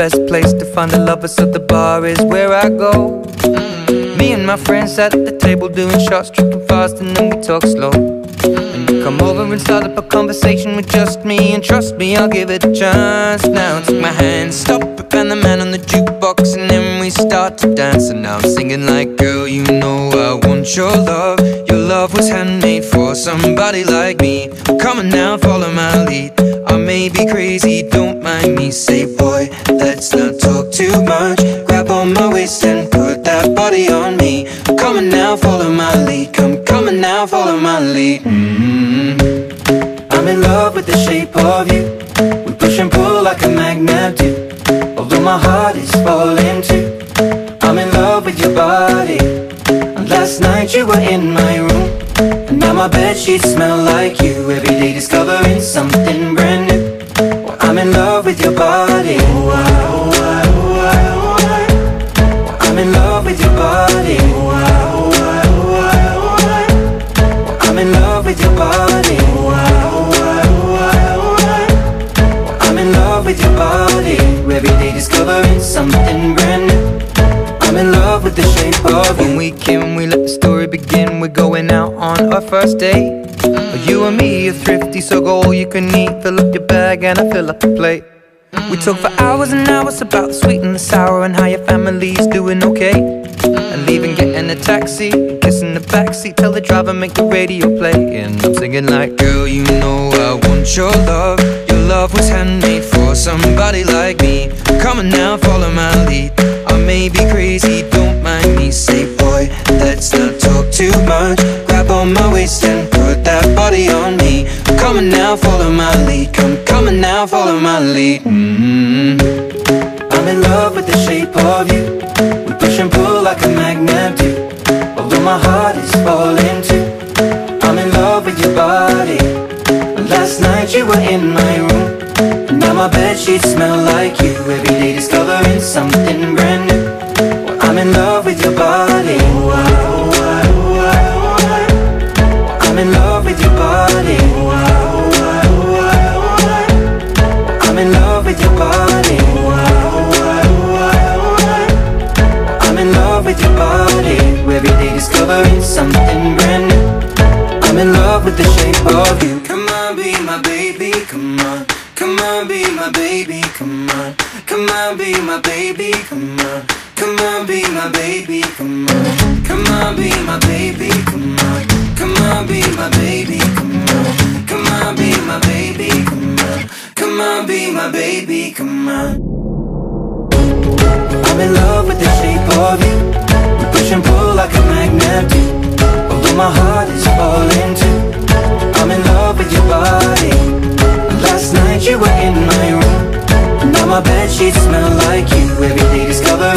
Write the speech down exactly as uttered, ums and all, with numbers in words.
best place to find a lover, so the bar is where I go. Me and my friends at the table doing shots, tripping fast, and then we talk slow. And you come over and start up a conversation with just me, and trust me, I'll give it a chance. Now take my hand, stop it, and the man on the jukebox, and then we start to dance. And now I'm singing like, girl, you know I want your love. Your love was handmade for somebody like me. Come on now, follow my lead. I may be crazy, don't mind me. Say, boy, let's not talk too much. Grab on my waist and put that body on me. Come on now, follow my lead. Come, come on now, follow my lead. mm-hmm. I'm in love with the shape of you. We push and pull like a magnet do. Although my heart is falling too, I'm in love with your body. And last night you were in my room, and now my bedsheets smell like you. Every day discovering something brand new. Well, I'm in love with your body. Oh, I, oh, I, oh, I, oh, I. Well, I'm in love with your body. Oh, I, oh, I, oh, I, oh, I. Well, I'm in love with your body. Oh, I, oh, I, oh, I, oh, I. Well, I'm in love with your body. Every day discovering something brand new. I'm in love with the shape of you. When we came, we let the story begin. We're going out on our first date. You and me are thrifty, so go all you can eat. Fill up your bag and I fill up the plate. We talk for hours and hours about the sweet and the sour, and how your family's doing okay. And leaving, getting a taxi, kissing the backseat, tell the driver make the radio play. And I'm singing like, girl, you know I want your love. Your love was handmade for somebody like me. Come on now, follow my lead. I may be crazy, don't mind me. Say, boy, let's not talk too much. Grab on my waist and put that body on me. Come on now, follow my lead. Come, come on now, follow my lead. mm-hmm. I'm in love with the shape of you. We push and pull like a magnet do. Although my heart is falling too, I'm in love with your body. Last night you were in my room, and now my bedsheets smell like you. Every day discovering something brand new. Well, I'm in love with your body. Oh, I, oh, I, oh, I, oh, I. Well, I'm in love with your body. Oh, I, oh, I, oh, I, oh, I. Well, I'm in love with your body. Oh, I, oh, I, oh, I, oh, I. Well, I'm in love with your body. Every day discovering something brand new. I'm in love with the shape of you. Come on, be my baby, come on. Come on, be my baby, come on. Come on, be my baby, come on. Come on, be my baby, come on. Come on, be my baby, come on. Come on, be my baby, come on. Come on, be my baby, come on. Come on, be my baby, come on. I'm in love with the shape of you. We push and pull like a magnet do. Although my heart is falling too, I'm in love with your body. Last night you were in my room, and now my bedsheets smell like you. Every day discovering